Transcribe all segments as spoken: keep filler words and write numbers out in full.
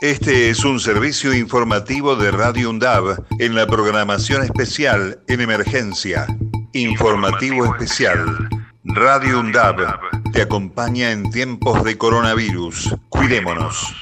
Este es un servicio informativo de Radio UNDAB en la programación especial en emergencia. Informativo especial. Radio UNDAB te acompaña en tiempos de coronavirus. Cuidémonos.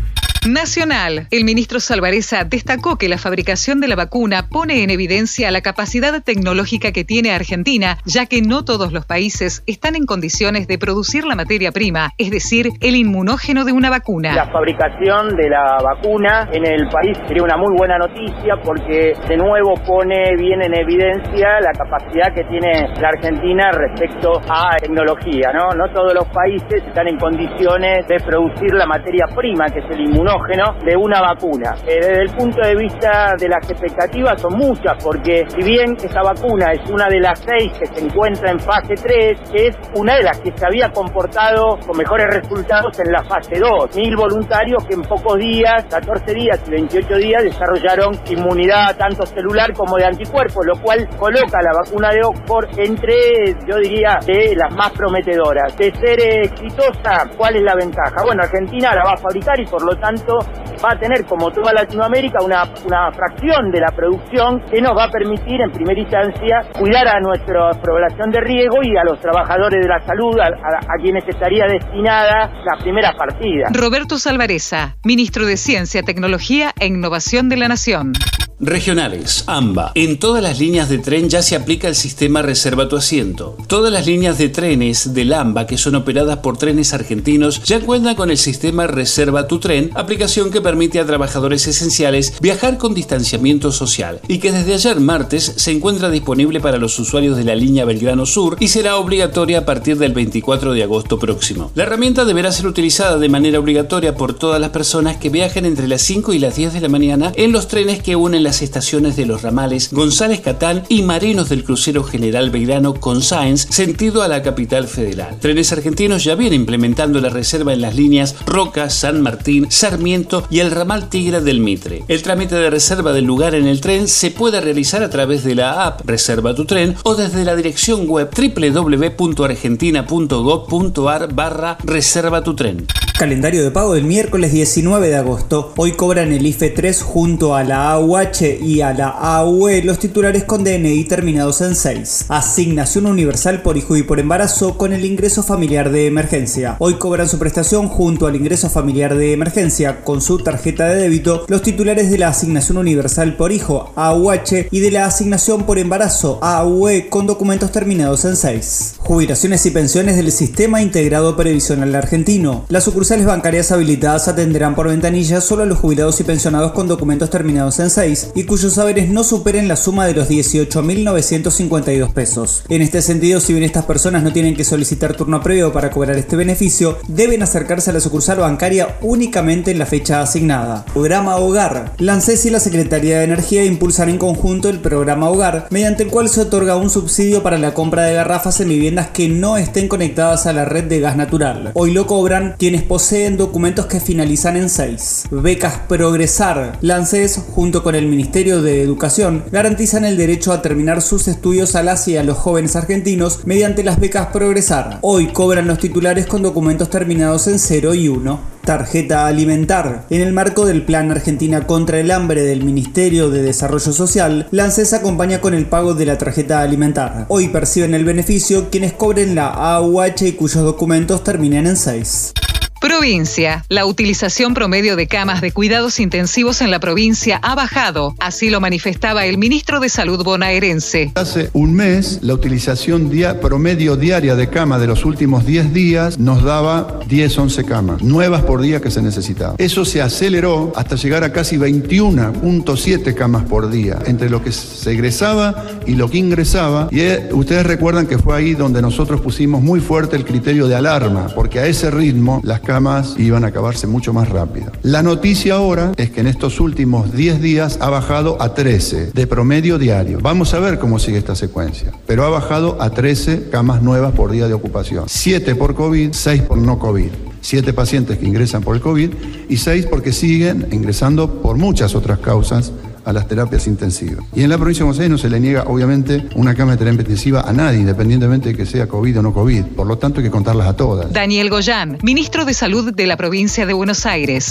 Nacional. El ministro Salvarezza destacó que la fabricación de la vacuna pone en evidencia la capacidad tecnológica que tiene Argentina, ya que no todos los países están en condiciones de producir la materia prima, es decir, el inmunógeno de una vacuna. La fabricación de la vacuna en el país sería una muy buena noticia porque de nuevo pone bien en evidencia la capacidad que tiene la Argentina respecto a tecnología, ¿no? No todos los países están en condiciones de producir la materia prima, que es el inmunógeno de una vacuna. Eh, desde el punto de vista de las expectativas son muchas, porque si bien esa vacuna es una de las seis que se encuentra en fase tres, es una de las que se había comportado con mejores resultados en la fase dos. Mil voluntarios que en pocos días, catorce días y veintiocho días, desarrollaron inmunidad tanto celular como de anticuerpos, lo cual coloca a la vacuna de Oxford entre, yo diría, de las más prometedoras. De ser exitosa, ¿cuál es la ventaja? Bueno, Argentina la va a fabricar y por lo tanto va a tener, como toda Latinoamérica, una, una fracción de la producción que nos va a permitir, en primera instancia, cuidar a nuestra población de riesgo y a los trabajadores de la salud, a, a, a quienes estaría destinada la primera partida. Roberto Salvarezza, ministro de Ciencia, Tecnología e Innovación de la Nación. Regionales, AMBA. En todas las líneas de tren ya se aplica el sistema Reserva tu asiento. Todas las líneas de trenes del AMBA que son operadas por Trenes Argentinos ya cuentan con el sistema Reserva tu tren, aplicación que permite a trabajadores esenciales viajar con distanciamiento social y que desde ayer martes se encuentra disponible para los usuarios de la línea Belgrano Sur y será obligatoria a partir del veinticuatro de agosto próximo. La herramienta deberá ser utilizada de manera obligatoria por todas las personas que viajen entre las cinco y las diez de la mañana en los trenes que unen las estaciones de los ramales González Catán y Marinos del crucero General Belgrano con Sáenz, sentido a la capital federal. Trenes Argentinos ya viene implementando la reserva en las líneas Roca, San Martín, Sarmiento y el ramal Tigre del Mitre. El trámite de reserva del lugar en el tren se puede realizar a través de la app Reserva tu tren o desde la dirección web doble u doble u doble u punto argentina punto gob punto ar barra reserva tu tren. Calendario de pago del miércoles diecinueve de agosto. Hoy cobran el I F E tres junto a la A U H y a la A U E los titulares con D N I terminados en seis. Asignación universal por hijo y por embarazo con el ingreso familiar de emergencia. Hoy cobran su prestación junto al ingreso familiar de emergencia con su tarjeta de débito los titulares de la asignación universal por hijo A U H y de la asignación por embarazo A U E con documentos terminados en seis. Jubilaciones y pensiones del Sistema Integrado Previsional Argentino. Las sucursales bancarias habilitadas atenderán por ventanilla solo a los jubilados y pensionados con documentos terminados en seis y cuyos saberes no superen la suma de los dieciocho mil novecientos cincuenta y dos pesos. En este sentido, si bien estas personas no tienen que solicitar turno previo para cobrar este beneficio, deben acercarse a la sucursal bancaria únicamente en la fecha asignada. Programa Hogar. La ANSES y la Secretaría de Energía impulsan en conjunto el Programa Hogar, mediante el cual se otorga un subsidio para la compra de garrafas en viviendas que no estén conectadas a la red de gas natural. Hoy lo cobran quienes poseen documentos que finalizan en seis. Becas Progresar. La ANSES, junto con el Ministerio de Educación, garantizan el derecho a terminar sus estudios a las y a los jóvenes argentinos mediante las becas Progresar. Hoy cobran los titulares con documentos terminados en cero y uno. Tarjeta alimentar. En el marco del Plan Argentina contra el Hambre del Ministerio de Desarrollo Social, la ANSES acompaña con el pago de la tarjeta alimentar. Hoy perciben el beneficio quienes cobren la A U H y cuyos documentos terminen en seis. Provincia. La utilización promedio de camas de cuidados intensivos en la provincia ha bajado. Así lo manifestaba el ministro de Salud bonaerense. Hace un mes, la utilización dia- promedio diaria de cama de los últimos diez días nos daba diez, once camas nuevas por día que se necesitaba. Eso se aceleró hasta llegar a casi veintiuno punto siete camas por día, entre lo que se egresaba y lo que ingresaba. Y eh, ustedes recuerdan que fue ahí donde nosotros pusimos muy fuerte el criterio de alarma, porque a ese ritmo las camas iban a acabarse mucho más rápido. La noticia ahora es que en estos últimos diez días ha bajado a trece de promedio diario. Vamos a ver cómo sigue esta secuencia, pero ha bajado a trece camas nuevas por día de ocupación. siete por COVID, seis por no COVID. siete pacientes que ingresan por el COVID y seis porque siguen ingresando por muchas otras causas a las terapias intensivas. Y en la provincia de Buenos Aires no se le niega, obviamente, una cama de terapia intensiva a nadie, independientemente de que sea COVID o no COVID. Por lo tanto, hay que contarlas a todas. Daniel Goyán, ministro de Salud de la provincia de Buenos Aires.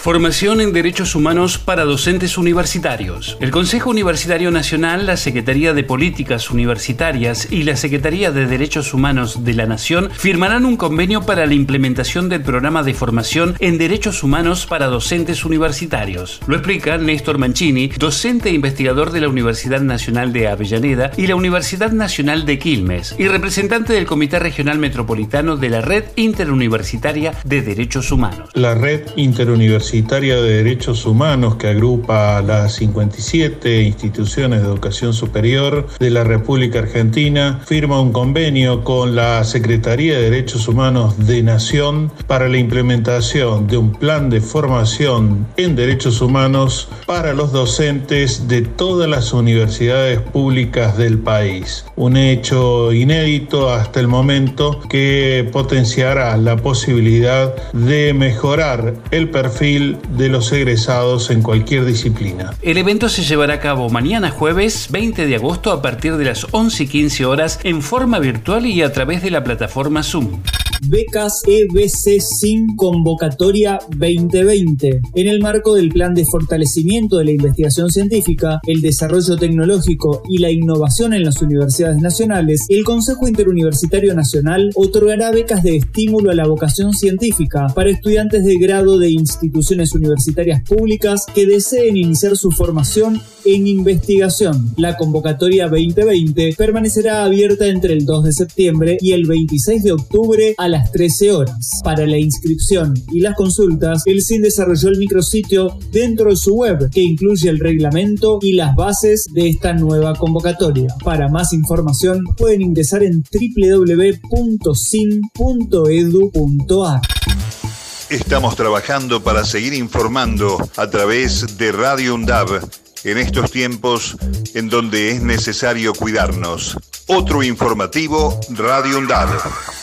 Formación en Derechos Humanos para docentes universitarios. El Consejo Universitario Nacional, la Secretaría de Políticas Universitarias y la Secretaría de Derechos Humanos de la Nación firmarán un convenio para la implementación del programa de formación en Derechos Humanos para docentes universitarios. Lo explica Néstor Mancini, docente e investigador de la Universidad Nacional de Avellaneda y la Universidad Nacional de Quilmes y representante del Comité Regional Metropolitano de la Red Interuniversitaria de Derechos Humanos. La Red Interuniversitaria de Derechos Humanos, que agrupa a las cincuenta y siete instituciones de educación superior de la República Argentina, firma un convenio con la Secretaría de Derechos Humanos de Nación para la implementación de un plan de formación en derechos humanos para los docentes de todas las universidades públicas del país. Un hecho inédito hasta el momento que potenciará la posibilidad de mejorar el perfil de los egresados en cualquier disciplina. El evento se llevará a cabo mañana jueves veinte de agosto a partir de las once y quince horas en forma virtual y a través de la plataforma Zoom. Becas E B C sin convocatoria veinte veinte. En el marco del Plan de Fortalecimiento de la Investigación Científica, el Desarrollo Tecnológico y la Innovación en las Universidades Nacionales, el Consejo Interuniversitario Nacional otorgará becas de estímulo a la vocación científica para estudiantes de grado de instituciones universitarias públicas que deseen iniciar su formación en investigación. La convocatoria veinte veinte permanecerá abierta entre el dos de septiembre y el veintiséis de octubre a las trece horas. Para la inscripción y las consultas, el C I N desarrolló el micrositio dentro de su web que incluye el reglamento y las bases de esta nueva convocatoria. Para más información pueden ingresar en doble u doble u doble u punto cin punto edu punto ar. Estamos trabajando para seguir informando a través de Radio UNDAB en estos tiempos en donde es necesario cuidarnos. Otro informativo, Radio UNDAB.